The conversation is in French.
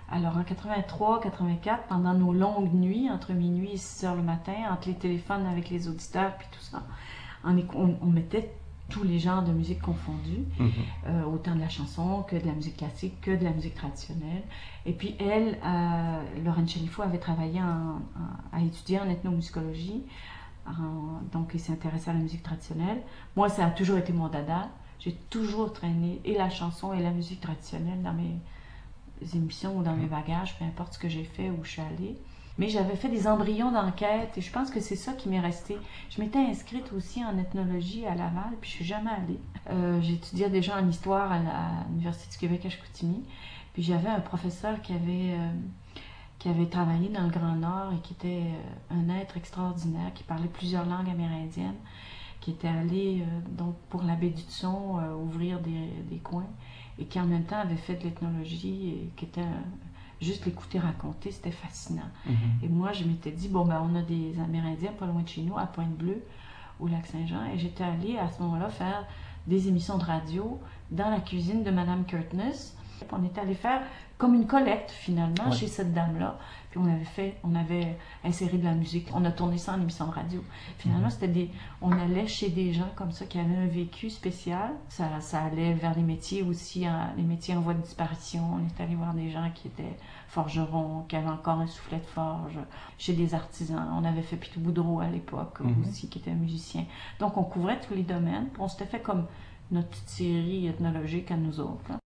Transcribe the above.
Alors en 83, 84, pendant nos longues nuits, entre minuit et 6 heures le matin, entre les téléphones avec les auditeurs puis tout ça, on mettait tous les genres de musique confondus, autant de la chanson que de la musique classique, que de la musique traditionnelle. Et puis elle, Lorraine Chalifou, avait travaillé à étudier en ethnomusicologie, donc elle s'est intéressée à la musique traditionnelle. Moi, ça a toujours été mon dada. J'ai toujours traîné et la chanson et la musique traditionnelle dans mes émissions ou dans mes bagages, peu importe ce que j'ai fait, où je suis allée. Mais j'avais fait des embryons d'enquête et je pense que c'est ça qui m'est resté. Je m'étais inscrite aussi en ethnologie à Laval, puis je suis jamais allée. J'étudiais déjà en histoire à l'Université du Québec à Chicoutimi. Puis j'avais un professeur qui avait travaillé dans le Grand Nord et qui était un être extraordinaire, qui parlait plusieurs langues amérindiennes, qui était allé donc pour la baie du Tson ouvrir des coins et qui en même temps avait fait de l'ethnologie et qui était juste l'écouter raconter, c'était fascinant. Et moi, je m'étais dit, bon, ben, on a des Amérindiens pas loin de chez nous, à Pointe-Bleue, au Lac-Saint-Jean, et j'étais allée à ce moment-là faire des émissions de radio dans la cuisine de Madame Curtness. On était allé faire comme une collecte, finalement, chez cette dame-là. Puis on avait inséré de la musique. On a tourné ça en émission de radio. Finalement, on allait chez des gens comme ça qui avaient un vécu spécial. Ça allait vers les métiers aussi, les métiers en voie de disparition. On est allé voir des gens qui étaient forgerons, qui avaient encore un soufflet de forge, chez des artisans. On avait fait Pitou Boudreau à l'époque aussi, qui était un musicien. Donc, on couvrait tous les domaines. Puis on s'était fait comme notre petite série ethnologique à nous autres, là.